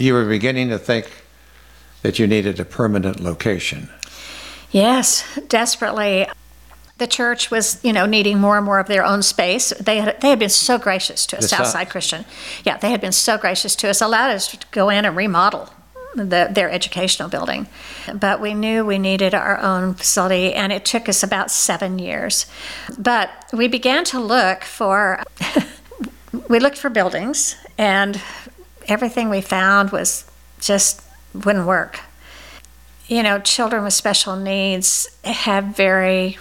you were beginning to think that you needed a permanent location. Yes, desperately. The church was, needing more and more of their own space. They had been so gracious to us, Southside Christian. Yeah, they had been so gracious to us, allowed us to go in and remodel their educational building. But we knew we needed our own facility, and it took us about 7 years. But we began to look for, we looked for buildings, and everything we found was just wouldn't work. Children with special needs have very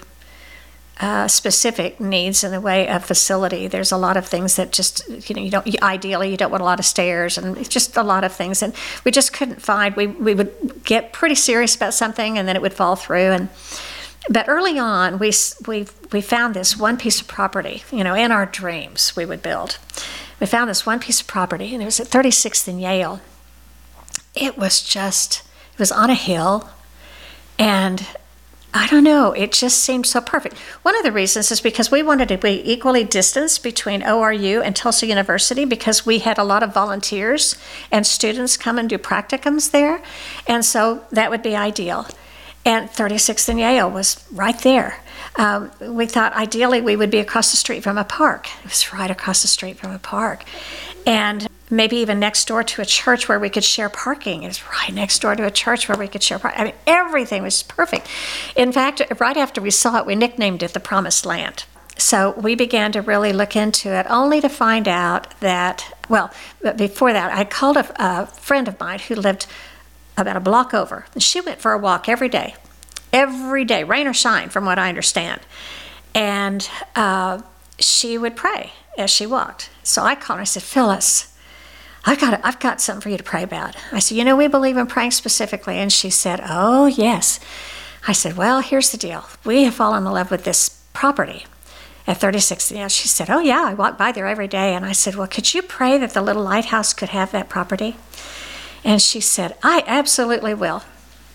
specific needs in the way of facility. There's a lot of things that just, you don't want a lot of stairs, and it's just a lot of things. And we just couldn't find, we would get pretty serious about something and then it would fall through. But early on, we found this one piece of property, in our dreams we would build. We found this one piece of property, and it was at 36th and Yale. It was on a hill, and I don't know, it just seemed so perfect. One of the reasons is because we wanted to be equally distanced between ORU and Tulsa University, because we had a lot of volunteers and students come and do practicums there, and so that would be ideal. And 36th and Yale was right there. We thought ideally we would be across the street from a park. It was right across the street from a park. And maybe even next door to a church where we could share parking. It was right next door to a church where we could share parking. I mean, everything was perfect. In fact, right after we saw it, we nicknamed it the Promised Land. So we began to really look into it, only to find out that, but before that, I called a friend of mine who lived about a block over. She went for a walk every day, rain or shine, from what I understand. And she would pray as she walked. So I called her and I said, Phyllis, I've got something for you to pray about. I said, we believe in praying specifically. And she said, oh, yes. I said, well, here's the deal. We have fallen in love with this property at 36th. Yeah, she said, oh, yeah, I walk by there every day. And I said, well, could you pray that the little lighthouse could have that property? And she said, I absolutely will.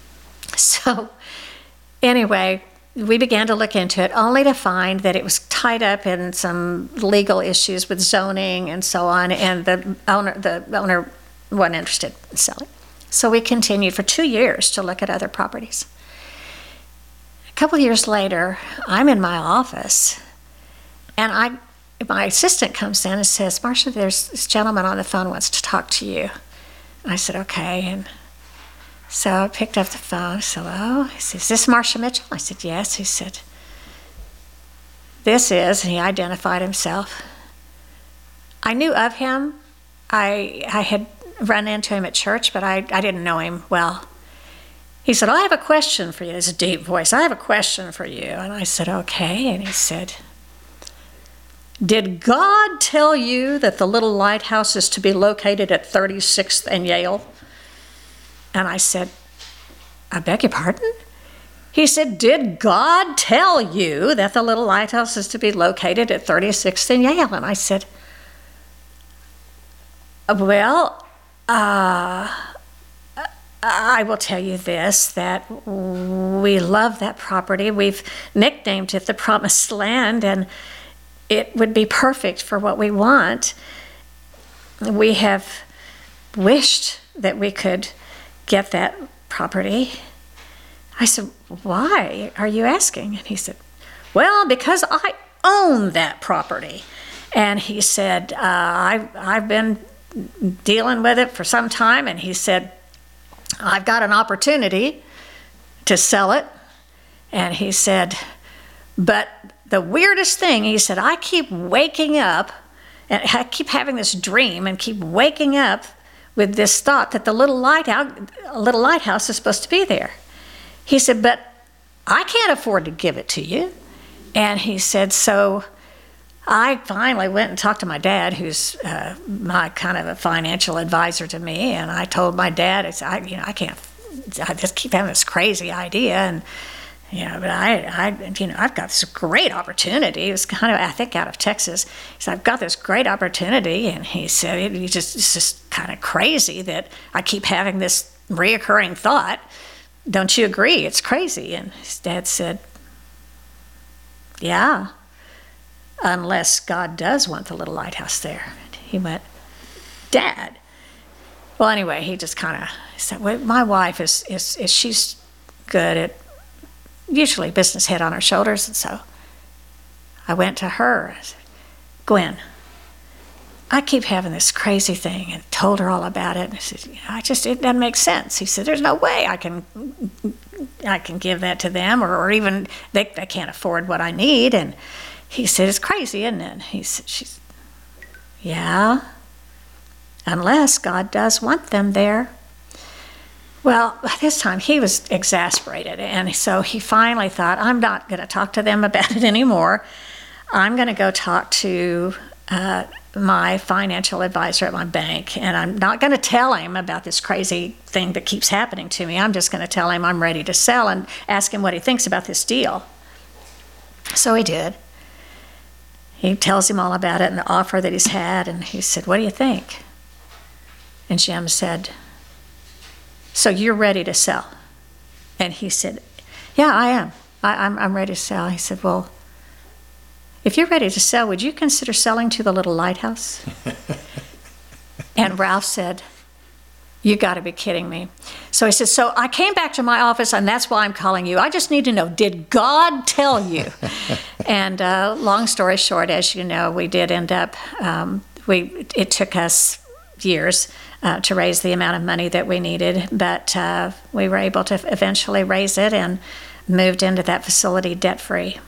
So anyway, we began to look into it, only to find that it was tied up in some legal issues with zoning and so on, and the owner wasn't interested in selling. So we continued for 2 years to look at other properties. A couple years later, I'm in my office, and my assistant comes in and says, Marcia, there's this gentleman on the phone who wants to talk to you. And I said, okay. And so I picked up the phone. I said, hello. He said, is this Marcia Mitchell? I said, yes. He said, this is, and he identified himself. I knew of him. I had run into him at church, but I didn't know him well. He said, I have a question for you. It's a deep voice. I have a question for you. And I said, okay. And he said, did God tell you that the little lighthouse is to be located at 36th and Yale? And I said, I beg your pardon? He said, did God tell you that the little lighthouse is to be located at 36th and Yale? And I said, well, I will tell you this, that we love that property. We've nicknamed it the Promised Land, and it would be perfect for what we want. We have wished that we could get that property. I said, why are you asking? And he said, well, because I own that property. And he said, I've been dealing with it for some time. And he said, I've got an opportunity to sell it. And he said, but the weirdest thing, he said, I keep waking up, and I keep having this dream and keep waking up with this thought that the little lighthouse is supposed to be there. He said, but I can't afford to give it to you. And he said, so I finally went and talked to my dad, who's my kind of a financial advisor to me, and I told my dad, I just keep having this crazy idea, and but I've got this great opportunity. It was kind of, I think, out of Texas. He said, I've got this great opportunity, and he said, it's just kind of crazy that I keep having this reoccurring thought. Don't you agree? It's crazy. And his dad said, yeah, unless God does want the little lighthouse there. And he went, Dad, Well, anyway, he just kind of said, well, my wife is she's good at usually business head on her shoulders. And so I went to her. I said, Gwen, I keep having this crazy thing, and told her all about it. And I said, it doesn't make sense. He said, there's no way I can give that to them, or even they can't afford what I need. And he said, it's crazy, isn't it? He said, yeah, unless God does want them there. Well, by this time he was exasperated, and so he finally thought, I'm not going to talk to them about it anymore. I'm going to go talk to my financial advisor at my bank, and I'm not going to tell him about this crazy thing that keeps happening to me. I'm just going to tell him I'm ready to sell and ask him what he thinks about this deal. So he did. He tells him all about it and the offer that he's had, and he said, what do you think? And Jim said, so you're ready to sell? And he said, yeah, I am. I'm ready to sell. He said, well, if you're ready to sell, would you consider selling to the little lighthouse? And Ralph said, you got to be kidding me. So he said, so I came back to my office, and that's why I'm calling you. I just need to know, did God tell you? And long story short, as you know, we did end up, it took us years to raise the amount of money that we needed, but we were able to eventually raise it and moved into that facility debt-free.